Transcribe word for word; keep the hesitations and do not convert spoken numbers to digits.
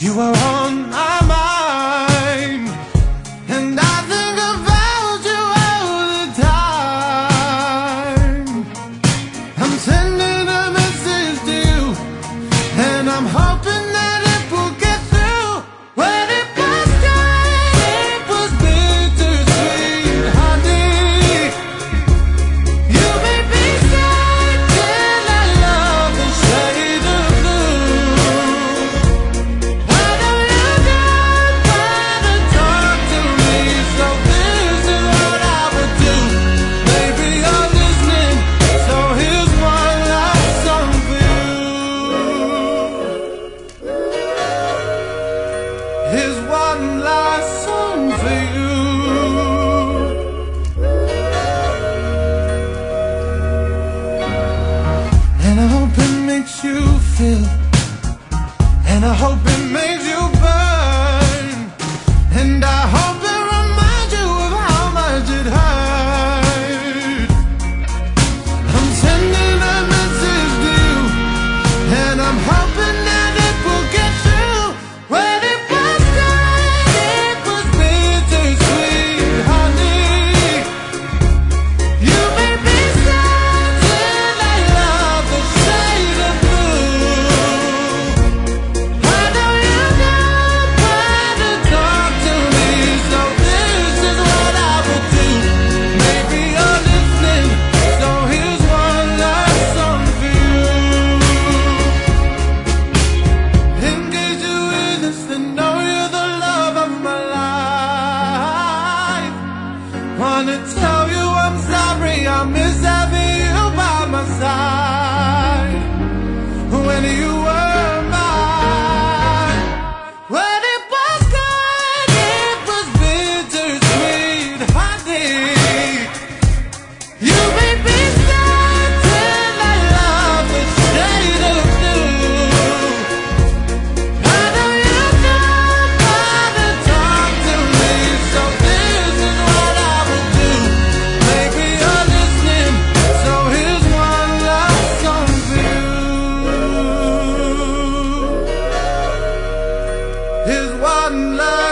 You are on my mind, and I think about you all the time. I'm sending a message to you, and I'm hoping that it will get through. When it was good, it was bittersweet, honey. You made me sad till I love the shade of blue. Why don't you come by to talk to me? So this is what I would do. Maybe you're listening, so here's one last song for you. Here's one last song for you. And I hope it makes you feel, and I hope it makes you burn, and I hope it reminds you of how much it hurt. I'm sending a message to you, and I'm hoping that it will get through. When it was good, it was bittersweet, honey. You made me sad till I love the shade of blue. Why don't you come by to talk to me? So this is what I would do. Maybe you're listening, so here's one last song for you. In case you hear this, then know you're the love of my life. Wanna tell you I'm sorry, I miss having you by my side when you were mine. When it was good, it was bittersweet, honey. You made me sad till I love the shade of blue. Why don't you come by to talk to me? So this is what I would do. Maybe you're listening, so here's one last song for you. Here's one last